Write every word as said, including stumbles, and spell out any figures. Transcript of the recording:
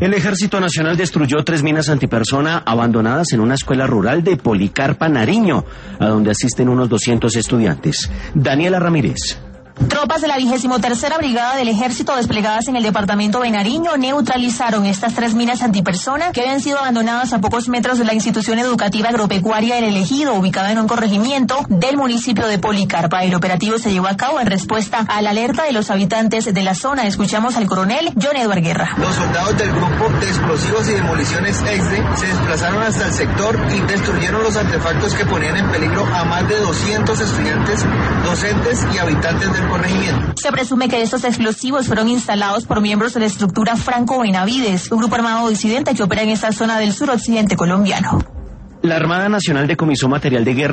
El Ejército Nacional destruyó tres minas antipersona abandonadas en una escuela rural de Policarpa, Nariño, a donde asisten unos doscientos estudiantes. Daniela Ramírez. Tropas de la vigésimo tercera Brigada del Ejército desplegadas en el departamento de Nariño neutralizaron estas tres minas antipersona que habían sido abandonadas a pocos metros de la institución educativa agropecuaria El Elegido, ubicada en un corregimiento del municipio de Policarpa. El operativo se llevó a cabo en respuesta a la alerta de los habitantes de la zona. Escuchamos al coronel John Edward Guerra. Los soldados del grupo de explosivos y demoliciones EXDE se desplazaron hasta el sector y destruyeron los artefactos que ponían en peligro a más de doscientos estudiantes, docentes y habitantes del corregimiento. Se presume que estos explosivos fueron instalados por miembros de la estructura Franco Benavides, un grupo armado disidente que opera en esta zona del suroccidente colombiano. La Armada Nacional decomisó material de guerra